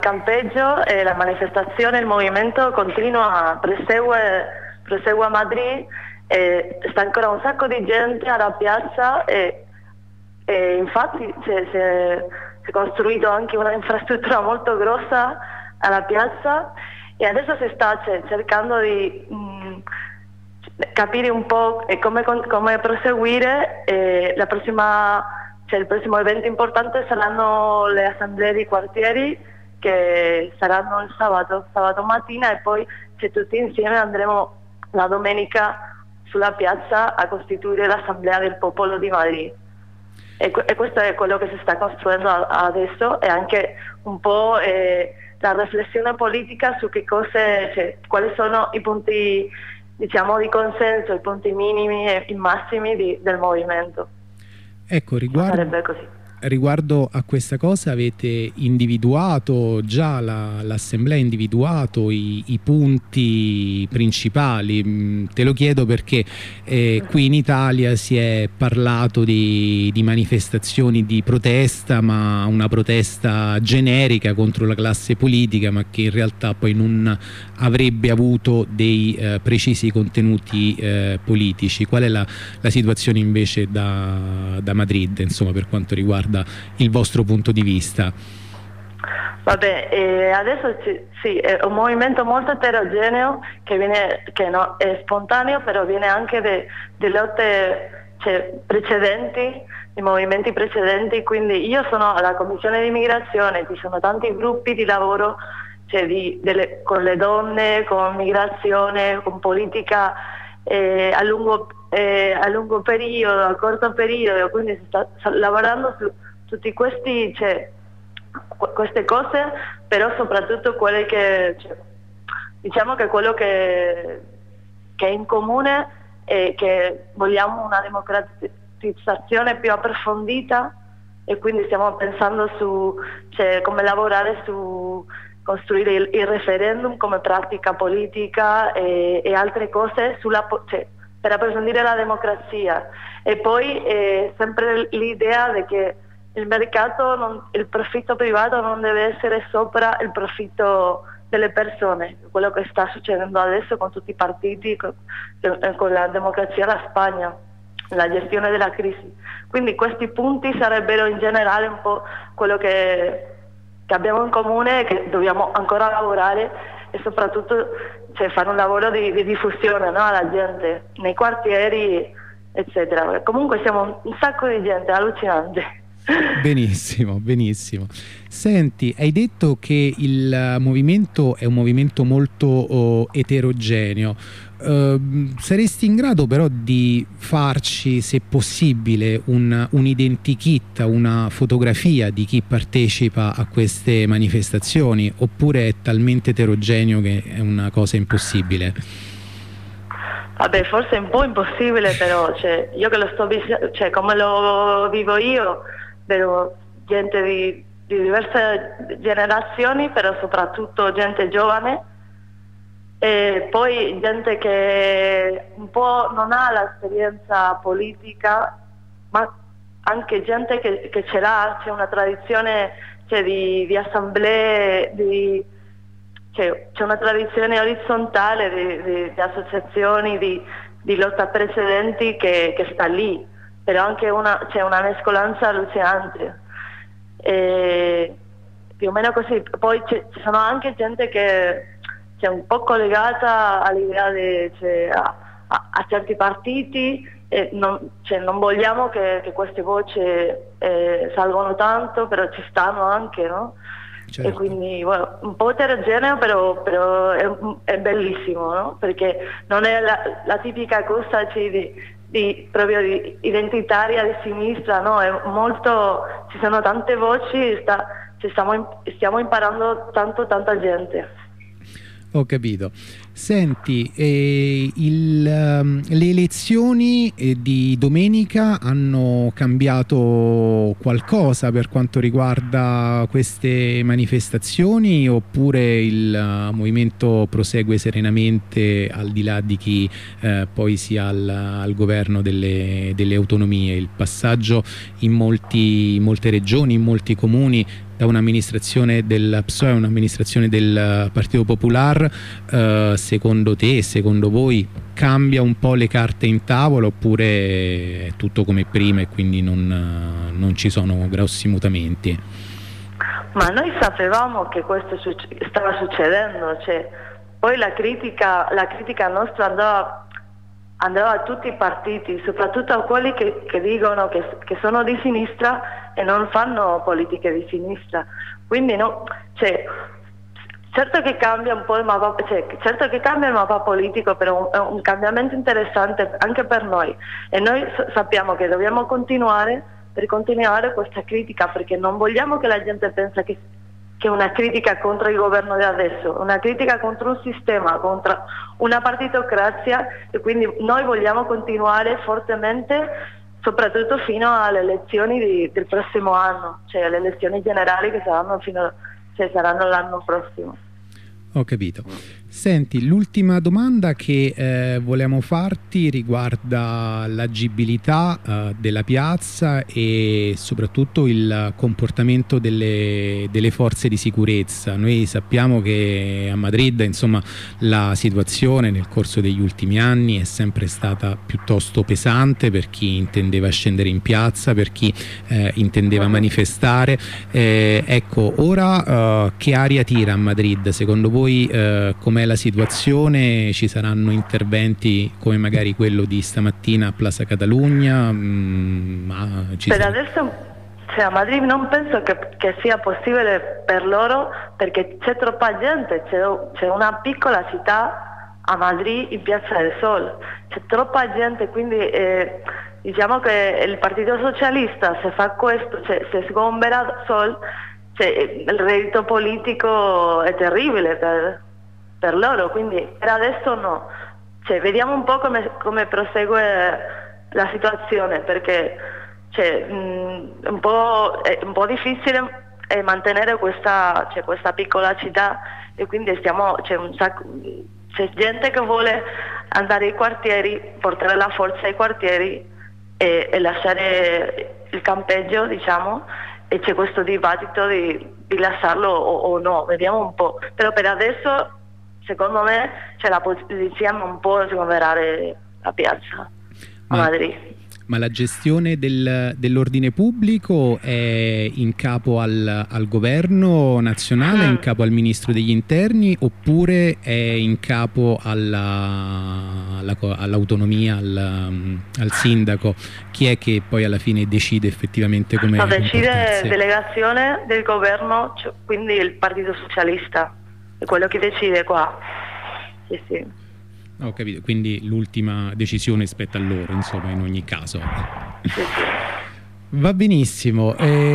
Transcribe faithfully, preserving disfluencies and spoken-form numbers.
campeggio e la manifestazione, il movimento continua, prosegue, prosegue a Madrid, e sta ancora un sacco di gente alla piazza e, e infatti si è costruito anche una infrastruttura molto grossa alla piazza e adesso si sta cioè, cercando di mh, capire un po' come, come proseguire. E la prossima, cioè, il prossimo evento importante saranno le assemblee di quartieri che saranno il sabato, sabato mattina, e poi cioè, tutti insieme andremo la domenica sulla piazza a costituire l'Assemblea del Popolo di Madrid. E, e questo è quello che si sta costruendo adesso, e anche un po' eh, la riflessione politica su che cose, cioè, quali sono i punti, diciamo, di consenso, i punti minimi e i massimi di, del movimento. Ecco, riguardo... Sarebbe così. Riguardo a questa cosa, avete individuato già, l'assemblea ha individuato i, i punti principali? Te lo chiedo perché eh, qui in Italia si è parlato di, di manifestazioni di protesta, ma una protesta generica contro la classe politica, ma che in realtà poi non avrebbe avuto dei eh, precisi contenuti eh, politici. Qual è la, la situazione invece da, da Madrid, insomma, per quanto riguarda il vostro punto di vista? Vabbè, eh, adesso sì, è un movimento molto eterogeneo che, viene, che no, è spontaneo, però viene anche da lotte cioè, precedenti, di movimenti precedenti. Quindi io sono alla Commissione di Immigrazione, ci sono tanti gruppi di lavoro cioè, di, delle, con le donne, con migrazione, con politica eh, a lungo Eh, a lungo periodo, a corto periodo, quindi si sta, sta lavorando su tutti questi, cioè, queste cose, però soprattutto quelle che, cioè, diciamo che quello che, che è in comune è che vogliamo una democratizzazione più approfondita, e quindi stiamo pensando su cioè, come lavorare su costruire il, il referendum come pratica politica e, e altre cose sulla cioè, per approfondire la democrazia. E poi eh, sempre l'idea di che il mercato, non, il profitto privato non deve essere sopra il profitto delle persone, quello che sta succedendo adesso con tutti i partiti, con, con la democrazia alla Spagna, la gestione della crisi. Quindi questi punti sarebbero in generale un po' quello che, che abbiamo in comune e che dobbiamo ancora lavorare, e soprattutto cioè, fare un lavoro di, di diffusione, no, alla gente, nei quartieri, eccetera. Comunque siamo un sacco di gente, allucinante. Benissimo, benissimo. Senti, hai detto che il movimento è un movimento molto oh, eterogeneo. Uh, saresti in grado però di farci, se possibile, un, un identikit, una fotografia di chi partecipa a queste manifestazioni, oppure è talmente eterogeneo che è una cosa impossibile? Vabbè, forse è un po' impossibile, però cioè, io che lo sto cioè, come lo vivo io, vedo gente di, di diverse generazioni, però soprattutto gente giovane, e poi gente che un po' non ha l'esperienza politica, ma anche gente che, che ce l'ha, c'è una tradizione cioè, di, di assemblee, di, c'è una tradizione orizzontale di, di, di associazioni, di, di lotta precedenti che, che sta lì, però anche una, c'è una mescolanza allucinante. E più o meno così. Poi ci sono anche gente che è un po' collegata all'idea di, cioè, a, a, a certi partiti, e non, cioè, non vogliamo che, che queste voci eh, salgono tanto, però ci stanno anche, no? Certo. E quindi bueno, un po' eterogeneo, però, però è, è bellissimo, no? Perché non è la, la tipica cosa cioè, di, di, proprio di identitaria di sinistra, no? È molto, ci sono tante voci, sta, ci stiamo, stiamo imparando tanto tanta gente. Ho capito. Senti, eh, il, um, le elezioni eh, di domenica hanno cambiato qualcosa per quanto riguarda queste manifestazioni, oppure il uh, movimento prosegue serenamente al di là di chi eh, poi sia al, al governo delle, delle autonomie? Il passaggio in, molti, in molte regioni, in molti comuni, da un'amministrazione del P S O E a un'amministrazione del Partito Popolare, eh, secondo te, secondo voi, cambia un po' le carte in tavola, oppure è tutto come prima e quindi non, non ci sono grossi mutamenti? Ma noi sapevamo che questo stava succedendo, cioè, poi la critica, la critica nostra andava, andava a tutti i partiti, soprattutto a quelli che, che dicono che, che sono di sinistra e non fanno politiche di sinistra. Quindi no, cioè, certo che cambia un po' il mappa, cioè, certo che cambia il mappa politico, però è un, un cambiamento interessante anche per noi, e noi sappiamo che dobbiamo continuare per continuare questa critica, perché non vogliamo che la gente pensi che che è una critica contro il governo di adesso, una critica contro un sistema, contro una partitocrazia, e quindi noi vogliamo continuare fortemente, soprattutto fino alle elezioni di, del prossimo anno, cioè alle elezioni generali che saranno, fino, cioè saranno l'anno prossimo. Ho capito. Senti, l'ultima domanda che eh, volevamo farti riguarda l'agibilità eh, della piazza e soprattutto il comportamento delle, delle forze di sicurezza. Noi sappiamo che a Madrid, insomma, la situazione nel corso degli ultimi anni è sempre stata piuttosto pesante per chi intendeva scendere in piazza, per chi eh, intendeva manifestare. Eh, ecco, ora eh, che aria tira a Madrid? Secondo voi eh, com'è la situazione? Ci saranno interventi come magari quello di stamattina a Plaza Catalunya? Mm, ma ci per sarà... adesso, cioè, a Madrid non penso che, che sia possibile per loro, perché c'è troppa gente, c'è una piccola città a Madrid, in Piazza del Sol, c'è troppa gente, quindi eh, diciamo che il Partito Socialista, se fa questo, cioè, se sgombera Sol, cioè, il reddito politico è terribile per, per loro, quindi per adesso no. Cioè, vediamo un po' come, come prosegue la situazione, perché cioè, mh, un po', è un po' difficile eh, mantenere questa, cioè, questa piccola città, e quindi stiamo, c'è un sacco, c'è gente che vuole andare ai quartieri, portare la forza ai quartieri e, e lasciare il campeggio, diciamo, e c'è questo dibattito di, di lasciarlo o, o no, vediamo un po'. Però per adesso, secondo me, c'è la polizia non può sgomberare la piazza a Madrid. Ma la gestione del, dell'ordine pubblico è in capo al, al governo nazionale, mm. è in capo al ministro degli interni, oppure è in capo alla, alla, all'autonomia, al, al sindaco? Chi è che poi alla fine decide effettivamente come no, decide delegazione del governo, cioè, quindi il Partito Socialista è quello che decide qua. Sì, sì. Ho capito, quindi l'ultima decisione spetta a loro, insomma, in ogni caso. Va benissimo. Eh...